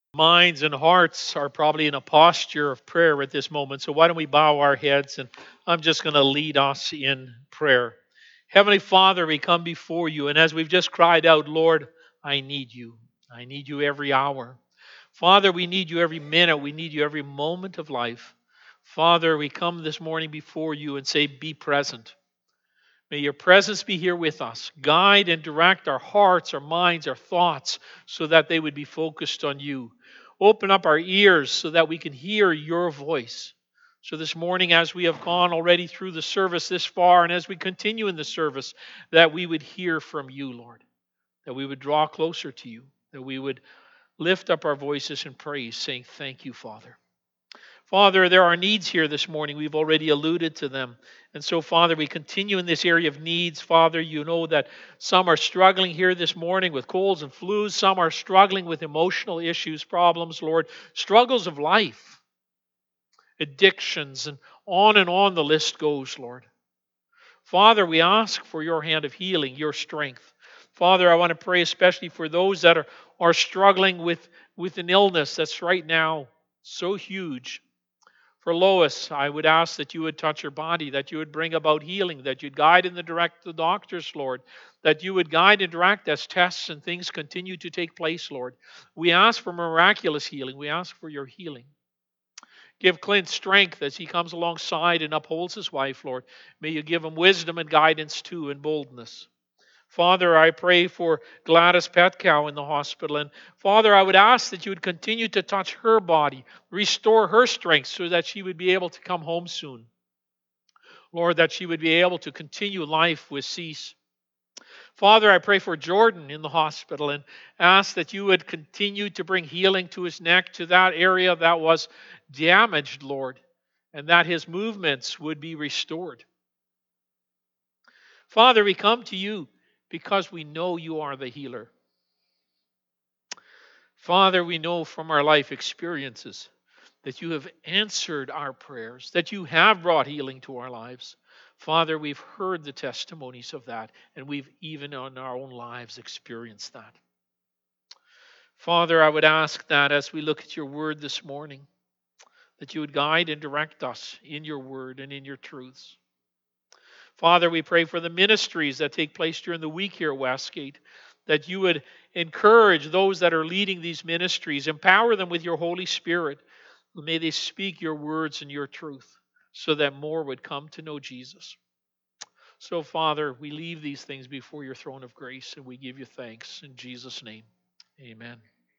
Minds and hearts are probably in a posture of prayer at this moment. So why don't we bow our heads, and I'm just going to lead us in prayer. Heavenly Father, we come before you, and as we've just cried out, Lord, I need you. I need you every hour. Father, we need you every minute. We need you every moment of life. Father, we come this morning before you and say, be present. May your presence be here with us. Guide and direct our hearts, our minds, our thoughts, so that they would be focused on you. Open up our ears so that we can hear your voice. So this morning, as we have gone already through the service this far, and as we continue in the service, that we would hear from you, Lord. That we would draw closer to you. That we would lift up our voices in praise, saying, thank you, Father. Father, there are needs here this morning. We've already alluded to them. And so, Father, we continue in this area of needs. Father, you know that some are struggling here this morning with colds and flus. Some are struggling with emotional issues, problems, Lord, struggles of life, addictions, and on the list goes, Lord. Father, we ask for your hand of healing, your strength. Father, I want to pray especially for those that are struggling with an illness that's right now so huge. For Lois, I would ask that you would touch her body, that you would bring about healing, that you'd guide and direct the doctors, Lord, that you would guide and direct as tests and things continue to take place, Lord. We ask for miraculous healing. We ask for your healing. Give Clint strength as he comes alongside and upholds his wife, Lord. May you give him wisdom and guidance too and boldness. Father, I pray for Gladys Petkow in the hospital. And Father, I would ask that you would continue to touch her body, restore her strength so that she would be able to come home soon. Lord, that she would be able to continue life with cease. Father, I pray for Jordan in the hospital and ask that you would continue to bring healing to his neck, to that area that was damaged, Lord, and that his movements would be restored. Father, we come to you because we know you are the healer. Father, we know from our life experiences that you have answered our prayers, that you have brought healing to our lives. Father, we've heard the testimonies of that, and we've even in our own lives experienced that. Father, I would ask that as we look at your word this morning, that you would guide and direct us in your word and in your truths. Father, we pray for the ministries that take place during the week here at Westgate, that you would encourage those that are leading these ministries, empower them with your Holy Spirit. May they speak your words and your truth so that more would come to know Jesus. So, Father, we leave these things before your throne of grace and we give you thanks in Jesus' name. Amen.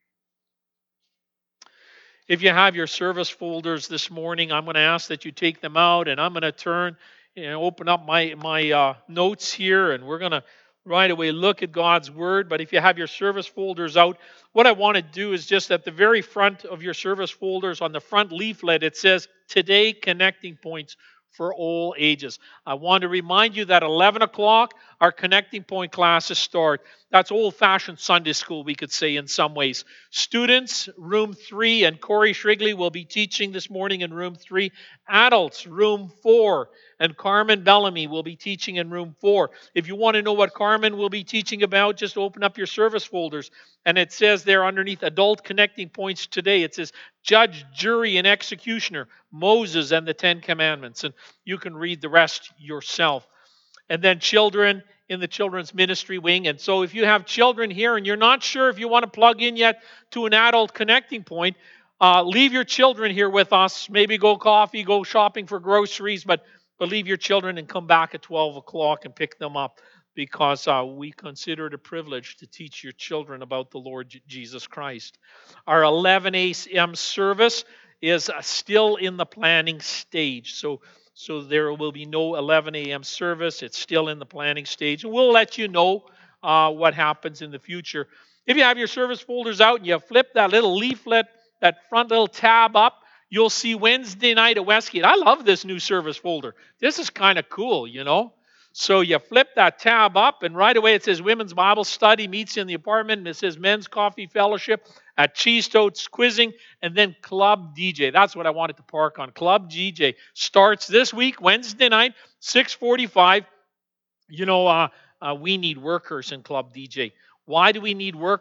If you have your service folders this morning, I'm going to ask that you take them out, and I'm going to turn and open up my notes here, and we're going to right away look at God's Word. But if you have your service folders out, what I want to do is just at the very front of your service folders, on the front leaflet, it says, Today Connecting Points for all ages. I want to remind you that 11 o'clock, our Connecting Point classes start. That's old-fashioned Sunday school, we could say in some ways. Students, room 3, and Corey Shrigley will be teaching this morning in room 3. Adults, room 4, and Carmen Bellamy will be teaching in room 4. If you want to know what Carmen will be teaching about, just open up your service folders. And it says there underneath Adult Connecting Points today, it says Judge, Jury, and Executioner, Moses and the Ten Commandments. And you can read the rest yourself. And then children in the children's ministry wing. And so if you have children here and you're not sure if you want to plug in yet to an adult connecting point, leave your children here with us. Maybe go coffee, go shopping for groceries, but leave your children and come back at 12 o'clock and pick them up, because we consider it a privilege to teach your children about the Lord Jesus Christ. Our 11 a.m. service is still in the planning stage. So there will be no 11 a.m. service. It's still in the planning stage. And we'll let you know what happens in the future. If you have your service folders out and you flip that little leaflet, that front little tab up, you'll see Wednesday night at Westgate. I love this new service folder. This is kind of cool, you know. So you flip that tab up, and right away it says Women's Bible Study meets in the apartment, and it says Men's Coffee Fellowship at Cheese Toast Quizzing, and then Club DJ. That's what I wanted to park on. Club DJ starts this week, Wednesday night, 6:45. You know, we need workers in Club DJ. Why do we need workers?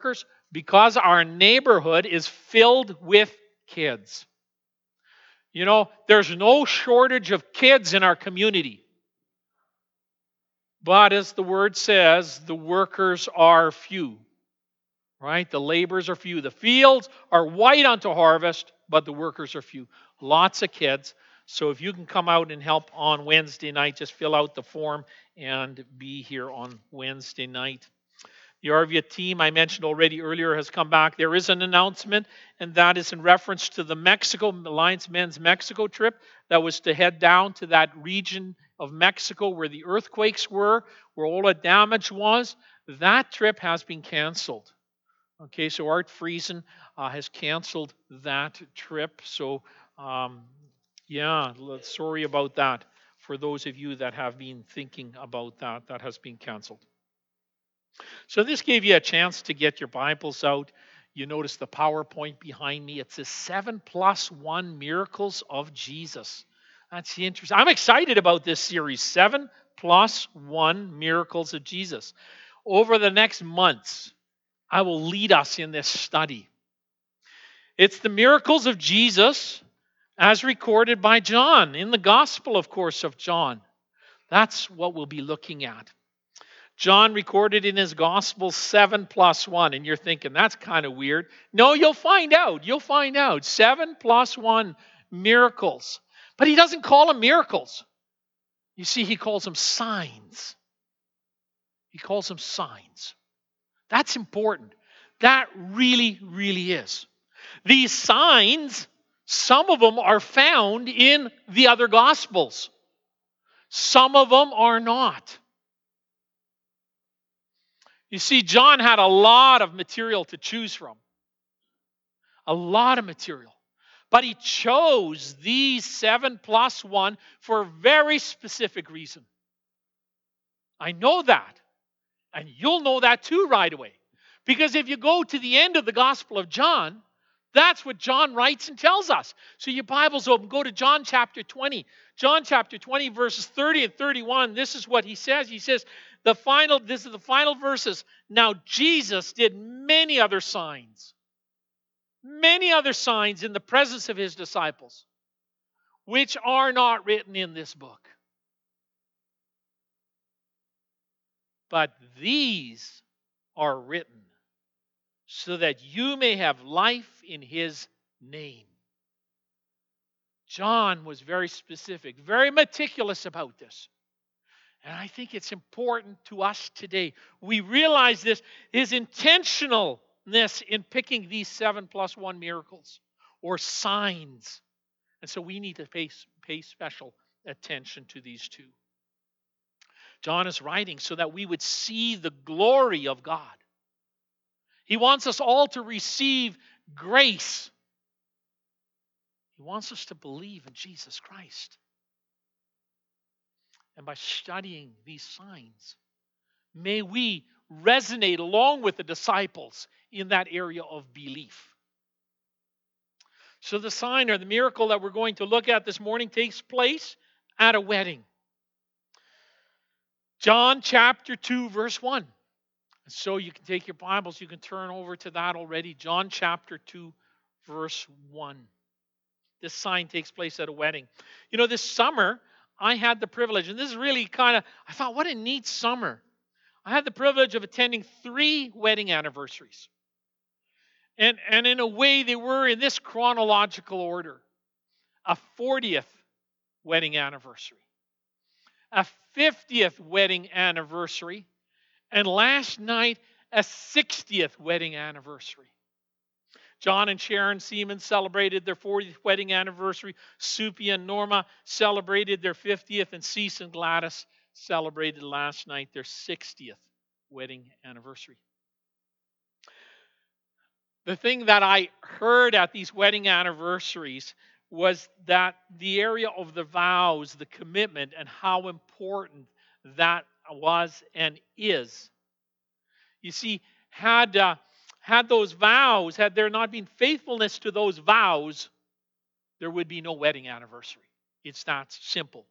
Because our neighborhood is filled with kids. You know, there's no shortage of kids in our community. But as the word says, the workers are few. Right? The laborers are few. The fields are white unto harvest, but the workers are few. Lots of kids. So if you can come out and help on Wednesday night, just fill out the form and be here on Wednesday night. The Arvia team I mentioned already earlier has come back. There is an announcement, and that is in reference to the Alliance Men's Mexico trip that was to head down to that region of Mexico where the earthquakes were, where all the damage was. That trip has been canceled. Okay, so Art Friesen has canceled that trip. So, sorry about that for those of you that have been thinking about that. That has been canceled. So this gave you a chance to get your Bibles out. You notice the PowerPoint behind me. It says 7+1 Miracles of Jesus. That's interesting. I'm excited about this series, 7+1 Miracles of Jesus. Over the next months, I will lead us in this study. It's the miracles of Jesus as recorded by John, in the Gospel, of course, of John. That's what we'll be looking at. John recorded in his Gospel 7+1, and you're thinking, that's kind of weird. No, you'll find out. You'll find out. 7+1 miracles. But he doesn't call them miracles. You see, he calls them signs. He calls them signs. That's important. That really, really is. These signs, some of them are found in the other Gospels. Some of them are not. You see, John had a lot of material to choose from. A lot of material. But he chose these 7+1 for a very specific reason. I know that. And you'll know that too right away. Because if you go to the end of the Gospel of John, that's what John writes and tells us. So your Bible's open. Go to John chapter 20. John chapter 20, verses 30 and 31. This is what he says. He says, this is the final verses. Now Jesus did many other signs in the presence of his disciples, which are not written in this book. But these are written so that you may have life in his name. John was very specific, very meticulous about this. And I think it's important to us today. We realize this, his intentionalness in picking these 7+1 miracles or signs. And so we need to pay special attention to these two. John is writing so that we would see the glory of God. He wants us all to receive grace. He wants us to believe in Jesus Christ. And by studying these signs, may we resonate along with the disciples in that area of belief. So the sign or the miracle that we're going to look at this morning takes place at a wedding. John chapter 2, verse 1. So you can take your Bibles, you can turn over to that already. John chapter 2, verse 1. This sign takes place at a wedding. You know, this summer, I had the privilege, and this is really I thought, what a neat summer. I had the privilege of attending 3 wedding anniversaries. And in a way, they were in this chronological order. A 40th wedding anniversary. A 50th wedding anniversary. And last night, a 60th wedding anniversary. John and Sharon Seaman celebrated their 40th wedding anniversary. Supi and Norma celebrated their 50th. And Cease and Gladys celebrated last night their 60th wedding anniversary. The thing that I heard at these wedding anniversaries was that the area of the vows, the commitment, and how important that was and is. You see, had those vows, had there not been faithfulness to those vows, there would be no wedding anniversary. It's that simple.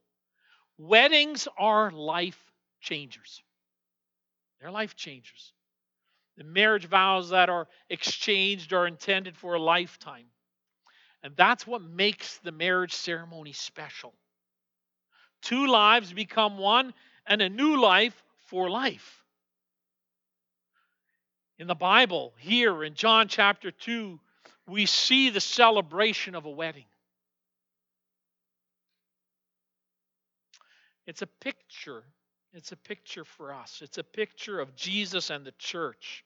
Weddings are life changers. They're life changers. The marriage vows that are exchanged are intended for a lifetime. And that's what makes the marriage ceremony special. Two lives become one, and a new life for life. In the Bible, here in John chapter 2, we see the celebration of a wedding. It's a picture. It's a picture for us. It's a picture of Jesus and the church.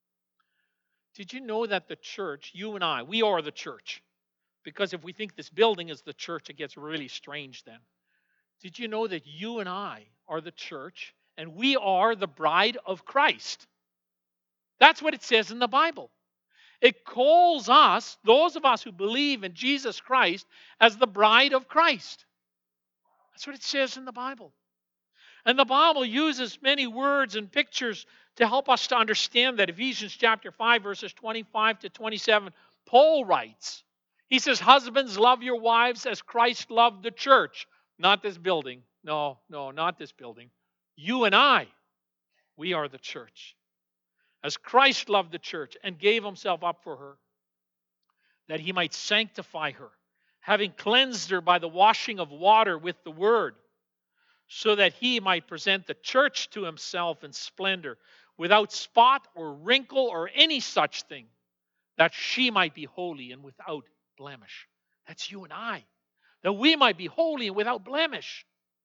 Did you know that the church, you and I, we are the church? Because if we think this building is the church, it gets really strange then. Did you know that you and I are the church and we are the bride of Christ? That's what it says in the Bible. It calls us, those of us who believe in Jesus Christ, as the bride of Christ. That's what it says in the Bible. And the Bible uses many words and pictures to help us to understand that. Ephesians chapter 5, verses 25 to 27, Paul writes, he says, husbands, love your wives as Christ loved the church. Not this building. No, not this building. You and I, we are the church. As Christ loved the church and gave himself up for her, that he might sanctify her, having cleansed her by the washing of water with the word, so that he might present the church to himself in splendor, without spot or wrinkle or any such thing, that she might be holy and without blemish. That's you and I. That we might be holy and without blemish.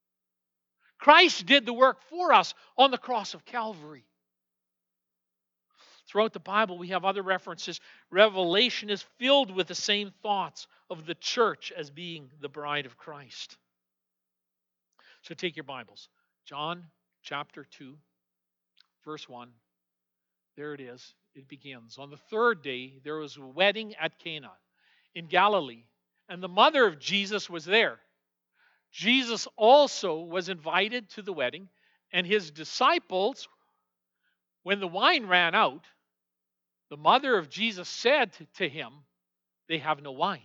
Christ did the work for us on the cross of Calvary. Throughout the Bible, we have other references. Revelation is filled with the same thoughts of the church as being the bride of Christ. So take your Bibles. John chapter 2, verse 1. There it is. It begins. On the third day, there was a wedding at Cana in Galilee, and the mother of Jesus was there. Jesus also was invited to the wedding, and his disciples, when the wine ran out, the mother of Jesus said to him, they have no wine.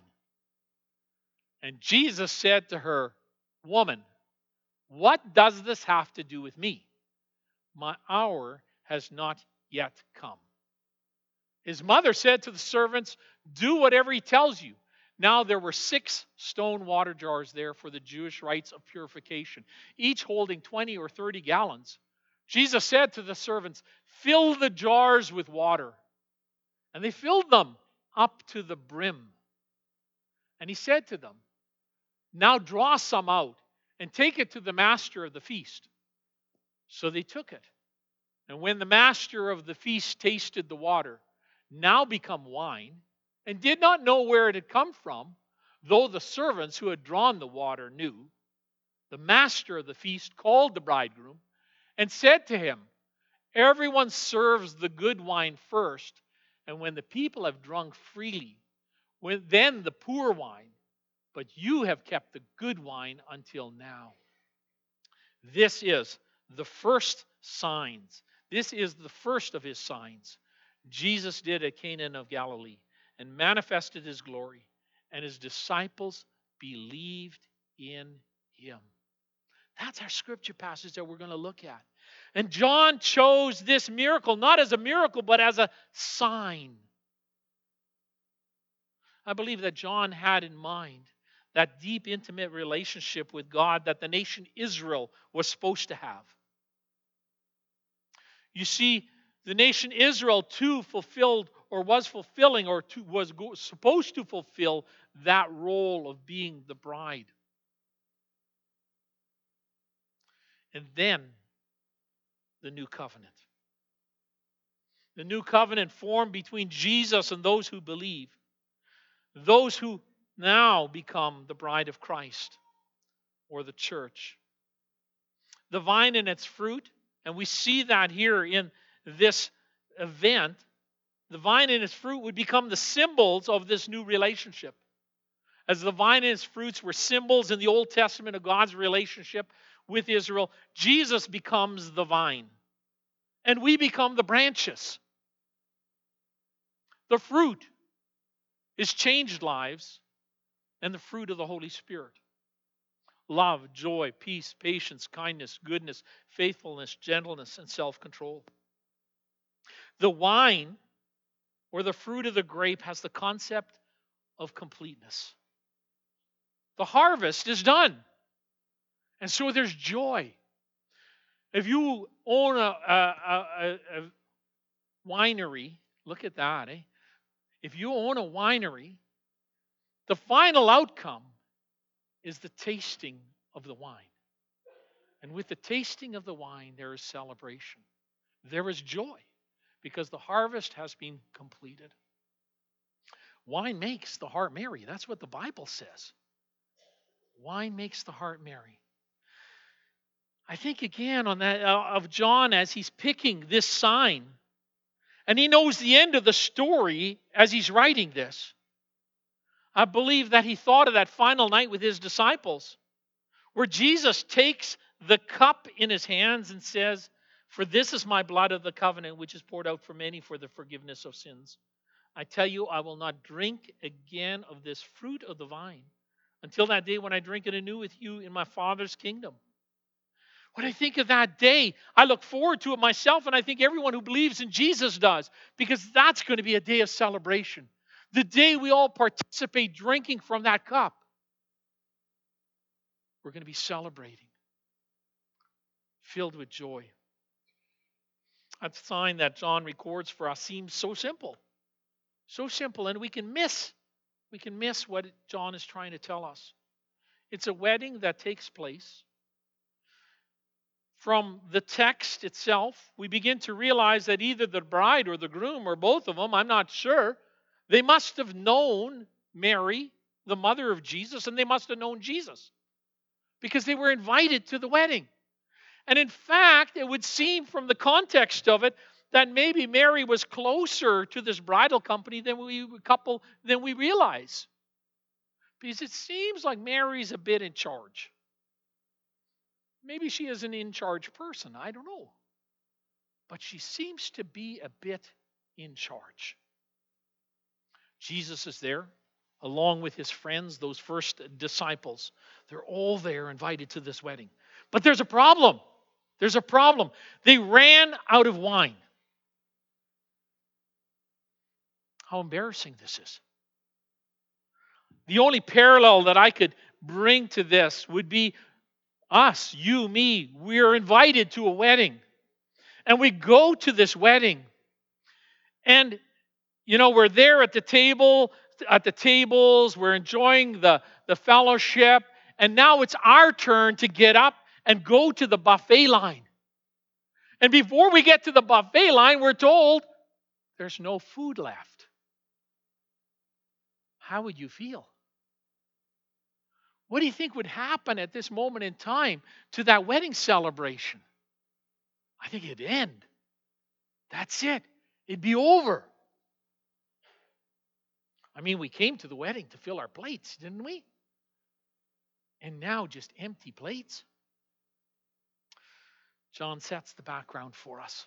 And Jesus said to her, woman, what does this have to do with me? My hour has not yet come. His mother said to the servants, do whatever he tells you. Now there were 6 stone water jars there for the Jewish rites of purification, each holding 20 or 30 gallons. Jesus said to the servants, fill the jars with water. And they filled them up to the brim. And he said to them, now draw some out and take it to the master of the feast. So they took it. And when the master of the feast tasted the water, now become wine, and did not know where it had come from, though the servants who had drawn the water knew, the master of the feast called the bridegroom and said to him, everyone serves the good wine first, and when the people have drunk freely, then the poor wine, but you have kept the good wine until now. This is the first signs. This is the first of his signs Jesus did at Cana of Galilee and manifested his glory, and his disciples believed in him. That's our scripture passage that we're going to look at. And John chose this miracle, not as a miracle, but as a sign. I believe that John had in mind that deep, intimate relationship with God that the nation Israel was supposed to have. You see, the nation Israel too fulfilled or was fulfilling or was supposed to fulfill that role of being the bride. And then the new covenant. The new covenant formed between Jesus and those who believe. Those who now become the bride of Christ or the church. The vine and its fruit, and we see that here in this event, the vine and its fruit would become the symbols of this new relationship. As the vine and its fruits were symbols in the Old Testament of God's relationship with Israel, Jesus becomes the vine. And we become the branches. The fruit is changed lives and the fruit of the Holy Spirit. Love, joy, peace, patience, kindness, goodness, faithfulness, gentleness, and self-control. The wine or the fruit of the grape has the concept of completeness. The harvest is done. And so there's joy. If you own a winery, look at that, eh? If you own a winery, the final outcome is the tasting of the wine. And with the tasting of the wine, there is celebration. There is joy because the harvest has been completed. Wine makes the heart merry. That's what the Bible says. Wine makes the heart merry. I think again on that of John as he's picking this sign, and he knows the end of the story as he's writing this. I believe that he thought of that final night with his disciples, where Jesus takes the cup in his hands and says, "For this is my blood of the covenant, which is poured out for many for the forgiveness of sins. I tell you, I will not drink again of this fruit of the vine until that day when I drink it anew with you in my Father's kingdom." When I think of that day, I look forward to it myself, and I think everyone who believes in Jesus does, because that's going to be a day of celebration. The day we all participate drinking from that cup. We're going to be celebrating, filled with joy. That sign that John records for us seems so simple. So simple, and we can miss what John is trying to tell us. It's a wedding that takes place. From the text itself, we begin to realize that either the bride or the groom or both of them, I'm not sure, they must have known Mary, the mother of Jesus, and they must have known Jesus because they were invited to the wedding. And in fact, it would seem from the context of it that maybe Mary was closer to this bridal company than we realize. Because it seems like Mary's a bit in charge. Maybe she is an in-charge person. I don't know. But she seems to be a bit in charge. Jesus is there, along with his friends, those first disciples. They're all there, invited to this wedding. But there's a problem. There's a problem. They ran out of wine. How embarrassing this is. The only parallel that I could bring to this would be us, you, me. We're invited to a wedding. And we go to this wedding. And, we're there at the tables, we're enjoying the fellowship. And now it's our turn to get up and go to the buffet line. And before we get to the buffet line, we're told there's no food left. How would you feel? What do you think would happen at this moment in time to that wedding celebration? I think it'd end. That's it. It'd be over. I mean, we came to the wedding to fill our plates, didn't we? And now just empty plates. John sets the background for us.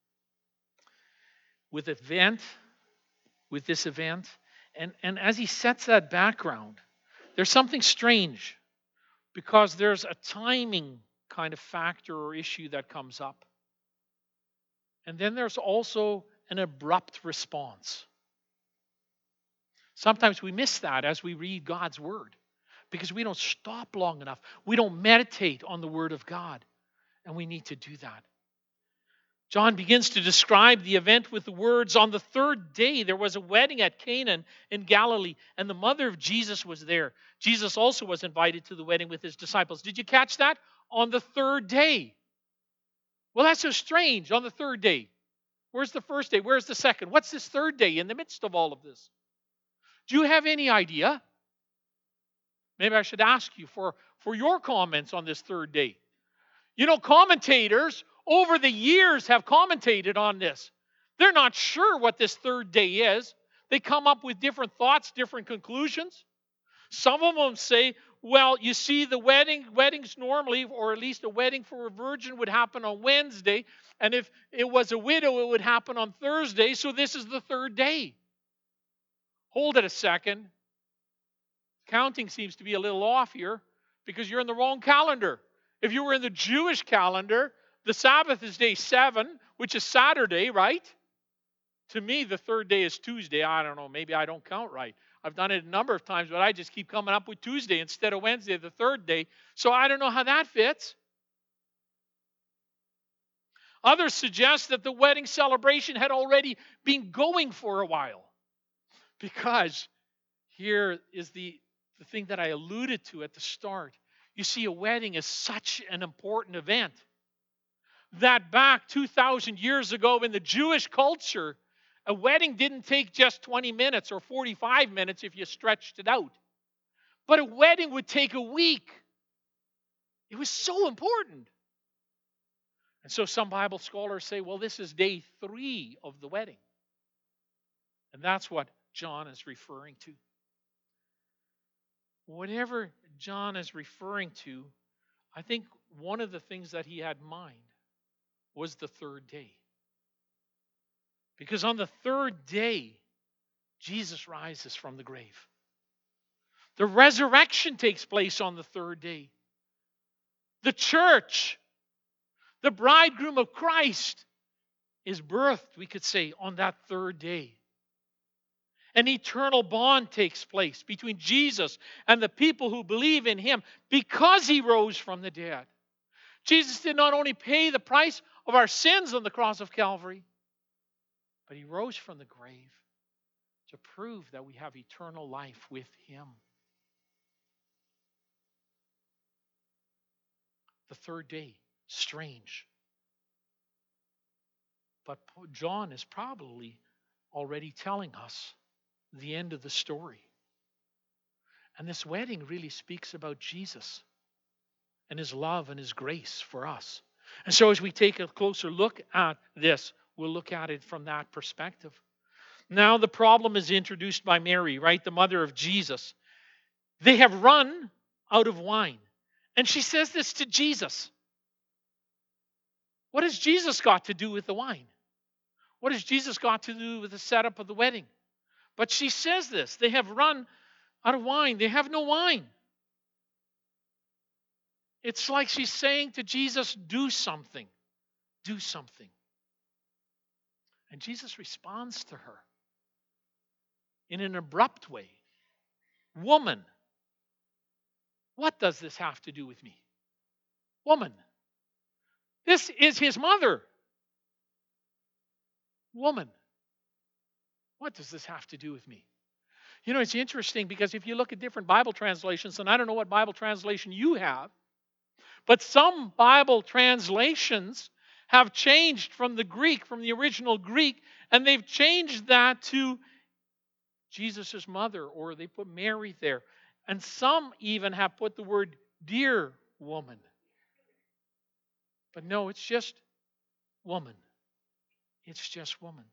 With this event, and as he sets that background, there's something strange because there's a timing kind of factor or issue that comes up. And then there's also an abrupt response. Sometimes we miss that as we read God's word because we don't stop long enough. We don't meditate on the word of God, and we need to do that. John begins to describe the event with the words, "On the third day there was a wedding at Cana in Galilee, and the mother of Jesus was there." Jesus also was invited to the wedding with his disciples. Did you catch that? On the third day. Well, that's so strange. On the third day. Where's the first day? Where's the second? What's this third day in the midst of all of this? Do you have any idea? Maybe I should ask you for your comments on this third day. Commentators over the years have commentated on this. They're not sure what this third day is. They come up with different thoughts, different conclusions. Some of them say, well, you see, the weddings normally, or at least a wedding for a virgin would happen on Wednesday. And if it was a widow, it would happen on Thursday. So this is the third day. Hold it a second. Counting seems to be a little off here because you're in the wrong calendar. If you were in the Jewish calendar, the Sabbath is day 7, which is Saturday, right? To me, the third day is Tuesday. I don't know. Maybe I don't count right. I've done it a number of times, but I just keep coming up with Tuesday instead of Wednesday, the third day. So I don't know how that fits. Others suggest that the wedding celebration had already been going for a while. Because here is the thing that I alluded to at the start. You see, a wedding is such an important event that back 2,000 years ago in the Jewish culture, a wedding didn't take just 20 minutes or 45 minutes if you stretched it out. But a wedding would take a week. It was so important. And so some Bible scholars say, well, this is day 3 of the wedding. And that's what John is referring to. Whatever John is referring to, I think one of the things that he had in mind was the third day. Because on the third day, Jesus rises from the grave. The resurrection takes place on the third day. The church, the bridegroom of Christ, is birthed, we could say, on that third day. An eternal bond takes place between Jesus and the people who believe in him because he rose from the dead. Jesus did not only pay the price of our sins on the cross of Calvary, but he rose from the grave to prove that we have eternal life with him. The third day, strange. But John is probably already telling us the end of the story. And this wedding really speaks about Jesus and his love and his grace for us. And so as we take a closer look at this, we'll look at it from that perspective. Now the problem is introduced by Mary, right? The mother of Jesus. They have run out of wine. And she says this to Jesus. What has Jesus got to do with the wine? What has Jesus got to do with the setup of the wedding? But she says this. They have run out of wine. They have no wine. It's like she's saying to Jesus, do something. Do something. And Jesus responds to her in an abrupt way. Woman, what does this have to do with me? Woman, this is his mother. Woman, what does this have to do with me? You know, it's interesting because if you look at different Bible translations, and I don't know what Bible translation you have, but some Bible translations have changed from the Greek, from the original Greek, and they've changed that to Jesus' mother, or they put Mary there. And some even have put the word dear woman. But no, it's just woman. It's just woman.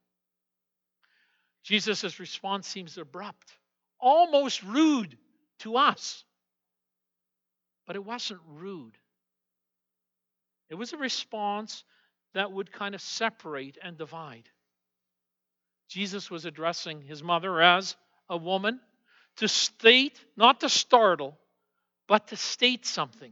Jesus' response seems abrupt, almost rude to us. But it wasn't rude. It was a response that would kind of separate and divide. Jesus was addressing his mother as a woman to state, not to startle, but to state something.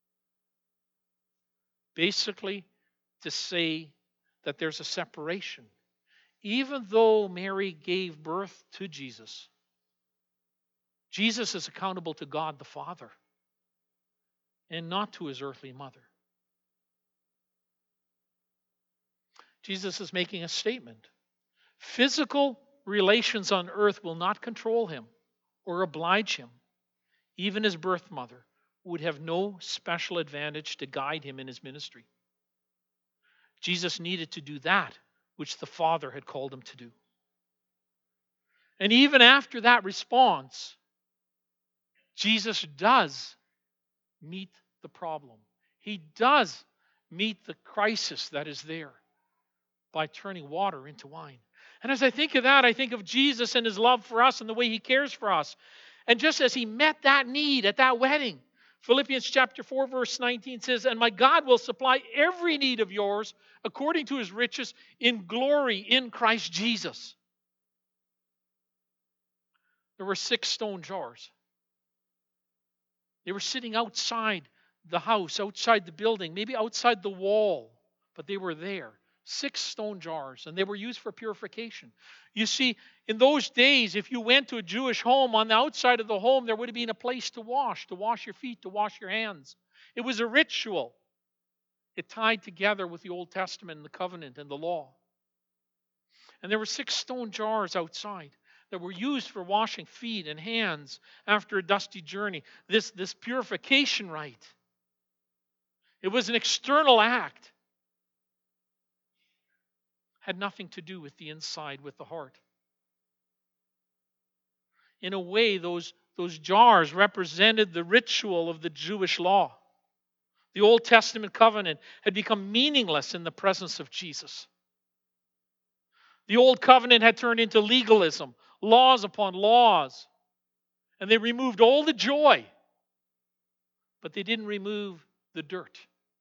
Basically, to say that there's a separation. Even though Mary gave birth to Jesus, Jesus is accountable to God the Father and not to his earthly mother. Jesus is making a statement. Physical relations on earth will not control him or oblige him. Even his birth mother would have no special advantage to guide him in his ministry. Jesus needed to do that which the Father had called him to do. And even after that response, Jesus does meet the problem. He does meet the crisis that is there by turning water into wine. And as I think of that, I think of Jesus and his love for us and the way he cares for us. And just as he met that need at that wedding, Philippians chapter 4, verse 19 says, and my God will supply every need of yours according to his riches in glory in Christ Jesus. There were 6 stone jars. They were sitting outside the house, outside the building, maybe outside the wall, but they were there. 6 stone jars, and they were used for purification. You see, in those days, if you went to a Jewish home, on the outside of the home, there would have been a place to wash your feet, to wash your hands. It was a ritual. It tied together with the Old Testament and the covenant and the law. And there were 6 stone jars outside that were used for washing feet and hands after a dusty journey. This purification rite. It was an external act. Had nothing to do with the inside, with the heart. In a way, those jars represented the ritual of the Jewish law. The Old Testament covenant had become meaningless in the presence of Jesus. The old covenant had turned into legalism, laws upon laws. And they removed all the joy, but they didn't remove the dirt.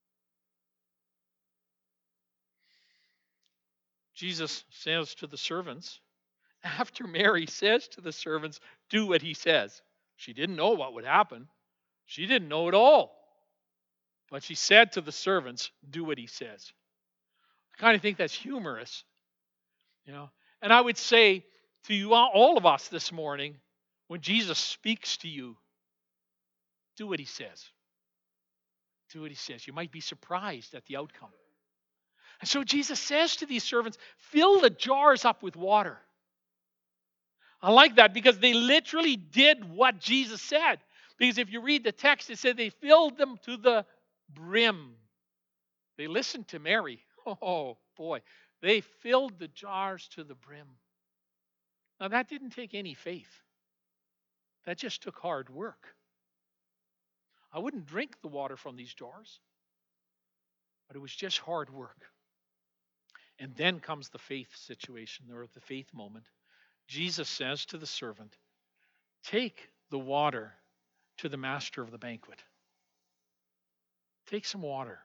Jesus says to the servants, after Mary says to the servants, do what he says. She didn't know what would happen. She didn't know at all. But she said to the servants, do what he says. I kind of think that's humorous. And I would say to you, all of us this morning, when Jesus speaks to you, do what he says. Do what he says. You might be surprised at the outcome. And so Jesus says to these servants, fill the jars up with water. I like that because they literally did what Jesus said. Because if you read the text, it said they filled them to the brim. They listened to Mary. Oh, boy. They filled the jars to the brim. Now, that didn't take any faith. That just took hard work. I wouldn't drink the water from these jars, but it was just hard work. And then comes the faith situation, or the faith moment. Jesus says to the servant, take the water to the master of the banquet. Take some water.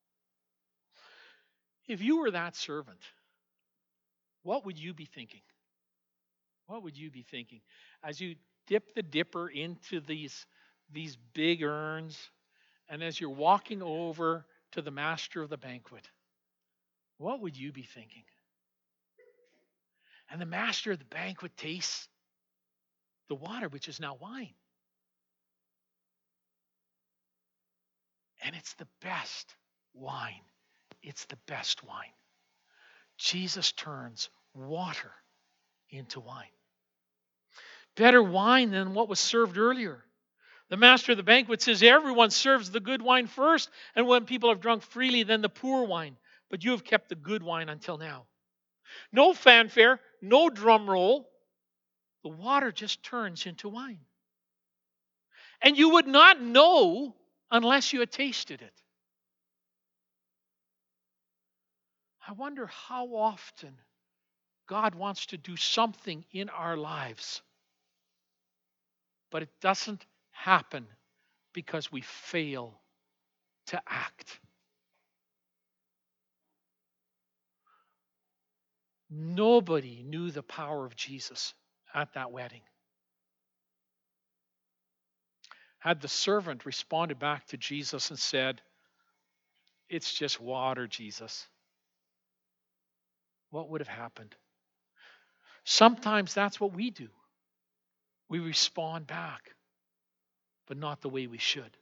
If you were that servant, what would you be thinking? What would you be thinking? As you dip the dipper into these big urns, and as you're walking over to the master of the banquet, what would you be thinking? And the master of the banquet tastes the water, which is now wine. And it's the best wine. It's the best wine. Jesus turns water into wine. Better wine than what was served earlier. The master of the banquet says, everyone serves the good wine first, and when people have drunk freely, then the poor wine. But you have kept the good wine until now. No fanfare, no drum roll. The water just turns into wine. And you would not know unless you had tasted it. I wonder how often God wants to do something in our lives, but it doesn't happen because we fail to act. Nobody knew the power of Jesus at that wedding. Had the servant responded back to Jesus and said, it's just water, Jesus, what would have happened? Sometimes that's what we do. We respond back, but not the way we should.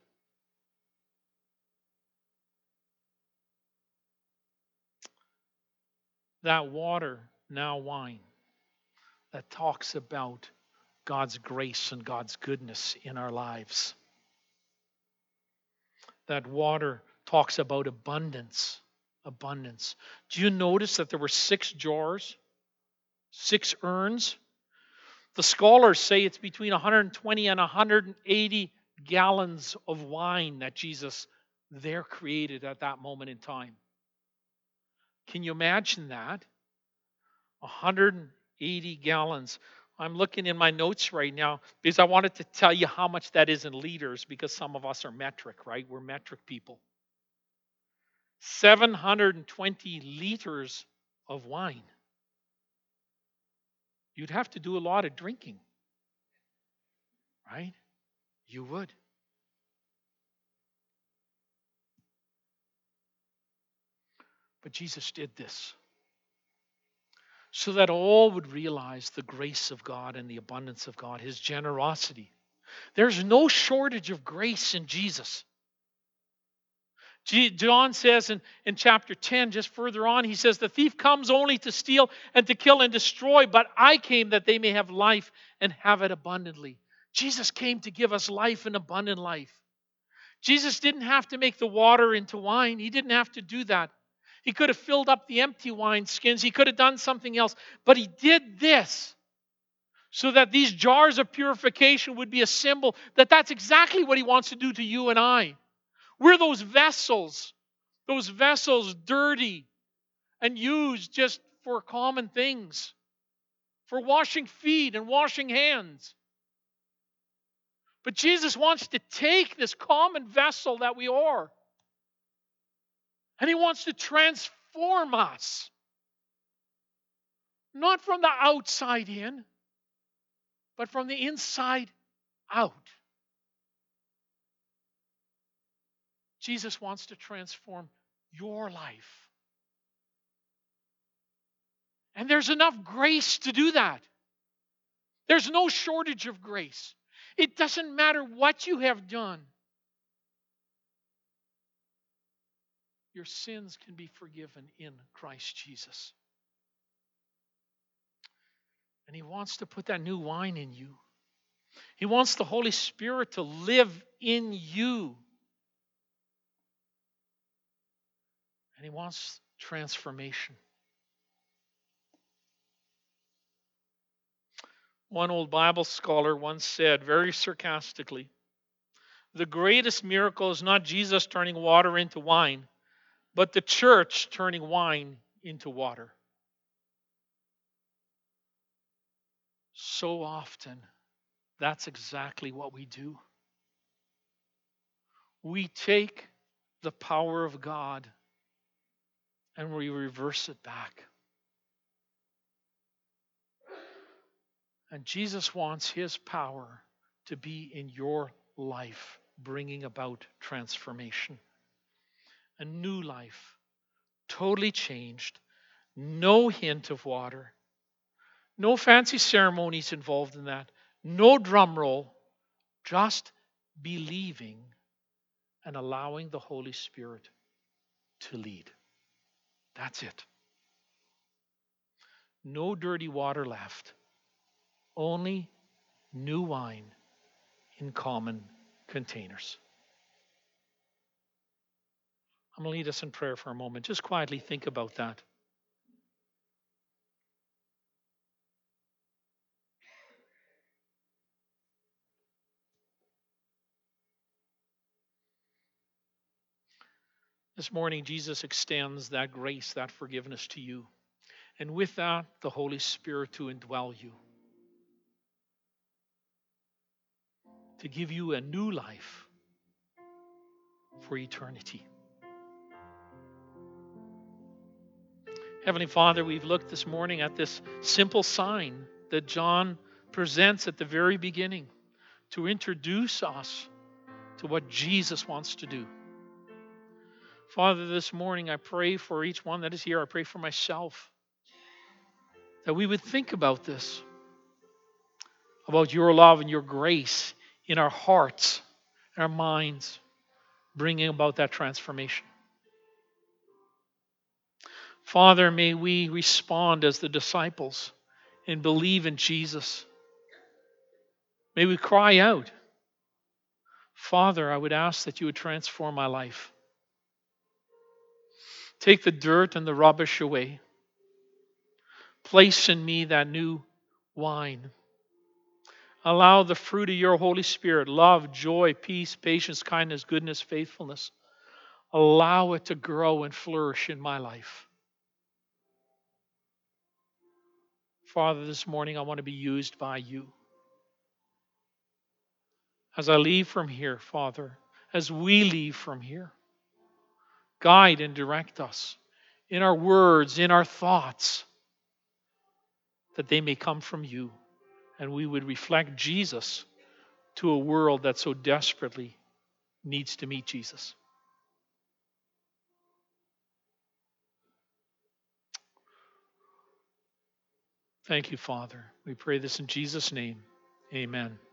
That water, now wine, that talks about God's grace and God's goodness in our lives. That water talks about abundance. Abundance. Do you notice that there were 6 jars, 6 urns? The scholars say it's between 120 and 180 gallons of wine that Jesus there created at that moment in time. Can you imagine that? 180 gallons. I'm looking in my notes right now because I wanted to tell you how much that is in liters, because some of us are metric, right? We're metric people. 720 liters of wine. You'd have to do a lot of drinking, right? You would. But But Jesus did this so that all would realize the grace of God and the abundance of God, His generosity. There's no shortage of grace in Jesus. John says in chapter 10, just further on, he says, the thief comes only to steal and to kill and destroy, but I came that they may have life and have it abundantly. Jesus came to give us life and abundant life. Jesus didn't have to make the water into wine. He didn't have to do that. He could have filled up the empty wine skins. He could have done something else. But He did this so that these jars of purification would be a symbol that that's exactly what He wants to do to you and I. We're those vessels dirty and used just for common things, for washing feet and washing hands. But Jesus wants to take this common vessel that we are, and He wants to transform us. Not from the outside in, but from the inside out. Jesus wants to transform your life. And there's enough grace to do that. There's no shortage of grace. It doesn't matter what you have done. Your sins can be forgiven in Christ Jesus. And He wants to put that new wine in you. He wants the Holy Spirit to live in you. And He wants transformation. One old Bible scholar once said, very sarcastically, the greatest miracle is not Jesus turning water into wine, but the church turning wine into water. So often, that's exactly what we do. We take the power of God and we reverse it back. And Jesus wants His power to be in your life, bringing about transformation. A new life, totally changed, no hint of water, no fancy ceremonies involved in that, no drum roll, just believing and allowing the Holy Spirit to lead. That's it. No dirty water left. Only new wine in common containers. I'm going to lead us in prayer for a moment. Just quietly think about that. This morning, Jesus extends that grace, that forgiveness to you. And with that, the Holy Spirit to indwell you. To give you a new life for eternity. Heavenly Father, we've looked this morning at this simple sign that John presents at the very beginning to introduce us to what Jesus wants to do. Father, this morning I pray for each one that is here. I pray for myself that we would think about this, about your love and your grace in our hearts, in our minds, bringing about that transformation. Father, may we respond as the disciples and believe in Jesus. May we cry out, Father, I would ask that you would transform my life. Take the dirt and the rubbish away. Place in me that new wine. Allow the fruit of your Holy Spirit, love, joy, peace, patience, kindness, goodness, faithfulness. Allow it to grow and flourish in my life. Father, this morning I want to be used by you. As I leave from here, Father, as we leave from here, guide and direct us in our words, in our thoughts, that they may come from you, and we would reflect Jesus to a world that so desperately needs to meet Jesus. Thank you, Father. We pray this in Jesus' name. Amen.